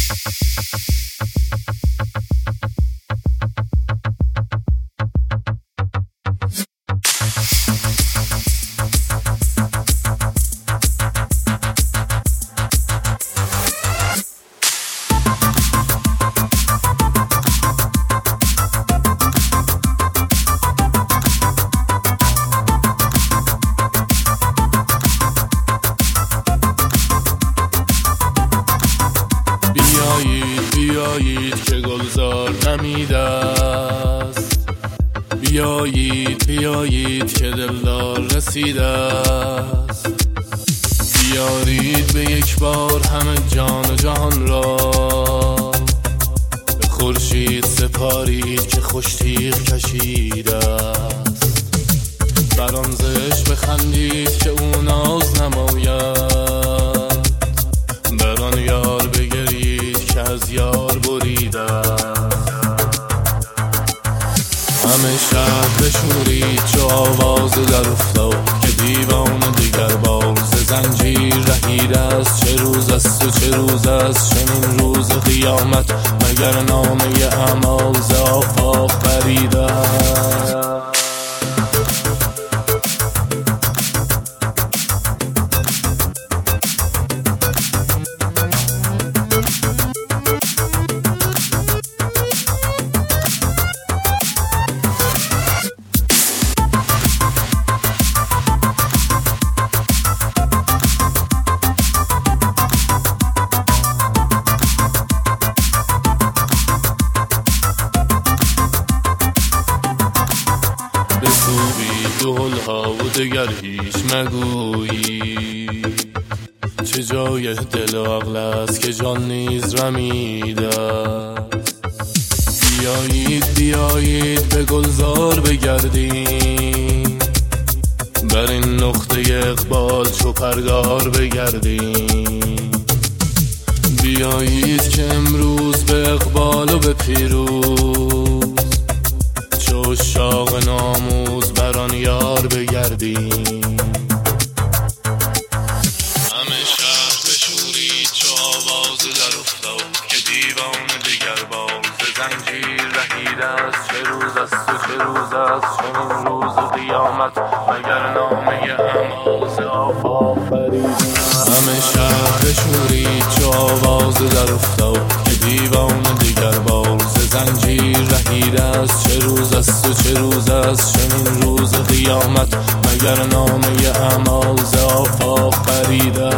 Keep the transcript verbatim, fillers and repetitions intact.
بیایید بیایید که گلزار نمیده است، بیایید بیایید که دلدار رسیده است. بیارید به یک بار همه جان و جهان را، به خورشید سپارید که خوش تیغ کشیده است. بر آن زشت بخندید که او ناز نماید، بر آن یار بگرید که از یار بریده. همه شهر بشورید چو آواز در افتاد، که دیوان دیگر بار ز زنجیر رهیده است. چه روز است و چه روز است چنین روز قیامت، مگر نامه اعمال ز آفاق پریده است. دولها و دگر هیچ مگویی، چه جای دل و عقل است که جان نیز رمیده. بیایید بیایید به گلزار بگردیم، بر این نقطه اقبال چو پرگار بگردیم. بیایید که امروز به اقبال و به پیروز، چو عشاق ناموز بر آن یار بگردیم. همه شهر بشورید چو آواز در افتاد، که دیوان دیگر بار ز زنجیر رهیده است. چه روز است و چه روز است چنین روز قیامت، مگر نامه اعمال ز آفاق پریده. همه شهر بشورید چو آواز در افتاد، که دیوان دیگر بار ز زنجیر رهیده است. چه روز است و چه روز است چنین روز قیامت، مگر نامه اعمال ز آفاق پریده.